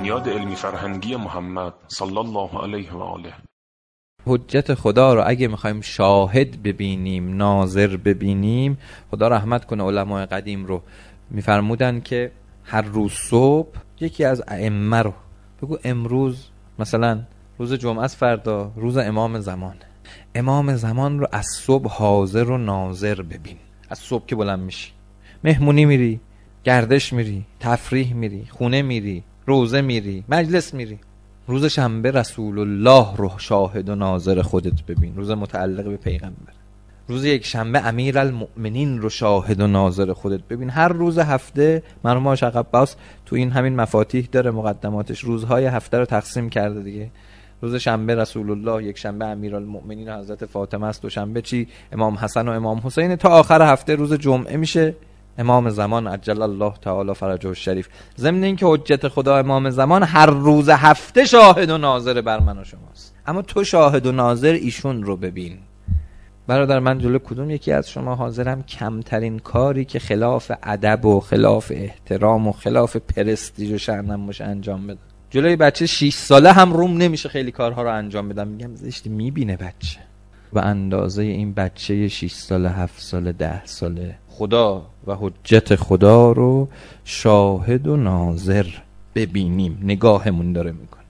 بنیاد علمی فرهنگی محمد صلی الله علیه و آله. حجت خدا رو اگه میخوایم شاهد ببینیم، ناظر ببینیم، خدا رحمت کنه علمای قدیم رو میفرمودن که هر روز صبح یکی از ائمه رو بگو امروز مثلا روز جمعه است، فردا روز امام زمان، امام زمان رو از صبح حاضر و ناظر ببین. از صبح که بلند میشی مهمونی میری، گردش میری، تفریح میری، خونه میری، روزه میری، مجلس میری، روز شنبه رسول الله رو شاهد و ناظر خودت ببین، روز متعلق به پیغمبر. روز یک شنبه امیرالمؤمنین رو شاهد و ناظر خودت ببین. هر روز هفته مرحوم آقا عباس تو این همین مفاتیح داره مقدماتش، روزهای هفته رو تقسیم کرده دیگه. روز شنبه رسول الله، یک شنبه امیرالمؤمنین حضرت فاطمه است، دوشنبه چی امام حسن و امام حسین، تا آخر هفته روز جمعه میشه امام زمان عجل الله تعالی فرجه الشریف. ضمن این که حجت خدا امام زمان هر روز هفته شاهد و ناظر بر من و شماست، اما تو شاهد و ناظر ایشون رو ببین. برادر من جلو کدوم یکی از شما حاضرم کمترین کاری که خلاف ادب و خلاف احترام و خلاف پرستیژ و شأنم باشه انجام بده؟ جلوی بچه 6 ساله هم روم نمیشه خیلی کارها رو انجام بدم، میگم زشت، میبینه بچه. و اندازه این بچه 6 ساله، 7 ساله، 10 ساله خدا و حجت خدا رو شاهد و ناظر ببینیم، نگاهمون داره میکنه.